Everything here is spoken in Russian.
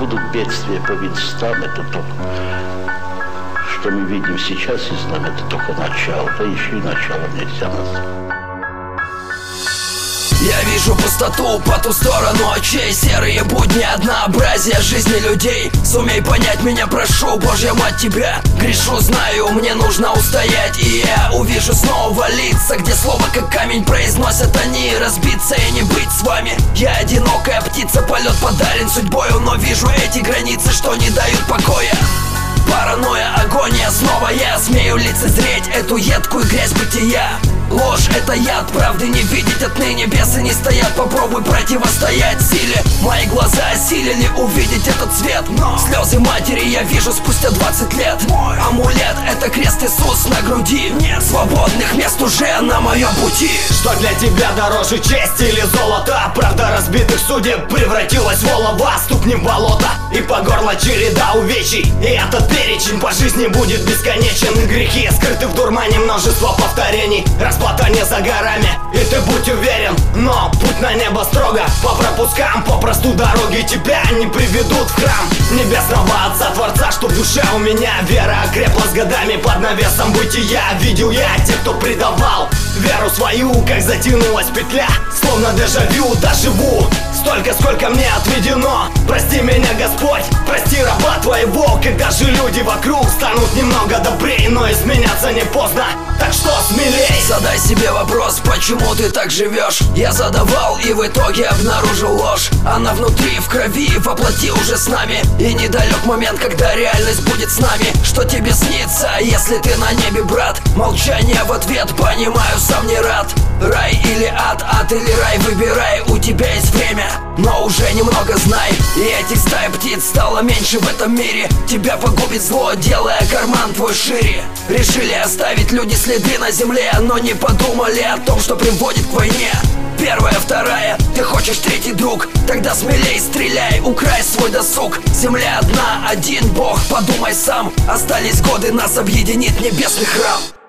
будут бедствия по местам, это то, что мы видим сейчас и знаем, это только начало, да еще и начало нельзя назвать. Я вижу пустоту по ту сторону очей, серые будни, однообразие жизни людей. Сумей понять меня, прошу, Божья мать, тебя грешу, знаю, мне нужно устоять. И я увижу снова лица, где слово как камень произносят они. Разбиться и не быть с вами. Я одинокая птица, полет подарен судьбою, но вижу эти границы, что не дают покоя. Паранойя, агония, снова я смею лицезреть эту едкую грязь бытия. Ложь — это яд, правды не видеть отныне, бесы не стоят, попробуй противостоять силе. Мои глаза осилили увидеть этот цвет, но слезы матери я вижу спустя 20 лет. Мой амулет — это крест Иисус на груди. Нет свободных мест уже на моем пути. Что для тебя дороже, честь или золото? Правда разбитых судеб превратилась в олово, ступни в болото и по горло череда увечий. И этот перечень по жизни будет бесконечен. И грехи скрыты в дурмане, множество повторений. Расплата не за горами, и ты будь уверен. Но путь на небо строго по пропускам, попросту дороги тебя не приведут в храм Небесного Отца Творца, что в душе у меня вера окрепла с годами под навесом бытия. Видел я тех, кто предавал веру свою, как затянулась петля, словно дежавю, доживу столько, сколько мне отведено. Прости меня, Господь, прости раба твоего. Когда же люди вокруг станут немного добрее, но изменяться не поздно, так что смелей. Задай себе вопрос, почему ты так живешь. Я задавал и в итоге обнаружил ложь. Она внутри, в крови, воплоти уже с нами. И недалек момент, когда реальность будет с нами. Что тебе снится, если ты на небе, брат? Молчание в ответ, понимаю, сам не рад. Рай или ад, ад или рай, выбирай, у тебя есть время. Но уже немного знай, и этих стай птиц стало меньше в этом мире. Тебя погубит зло, делая карман твой шире. Решили оставить люди следы на земле, но не подумали о том, что приводит к войне. Первая, вторая, ты хочешь третий друг? Тогда смелей стреляй, украй свой досуг. Земля одна, один Бог, подумай сам. Остались годы, нас объединит небесный храм.